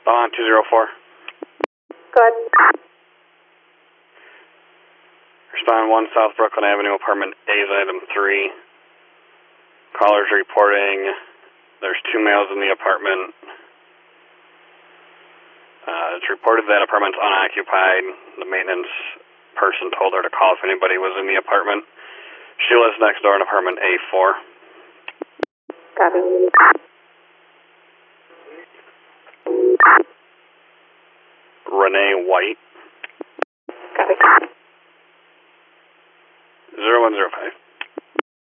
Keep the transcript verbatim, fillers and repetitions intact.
On two zero four. Good. Respond one South Brooklyn Avenue, apartment A's item three. Callers reporting there's two males in the apartment. Uh, it's reported that apartment's unoccupied. The maintenance person told her to call if anybody was in the apartment. She lives next door in apartment A four. Copy. Renee White. Copy. zero one zero five.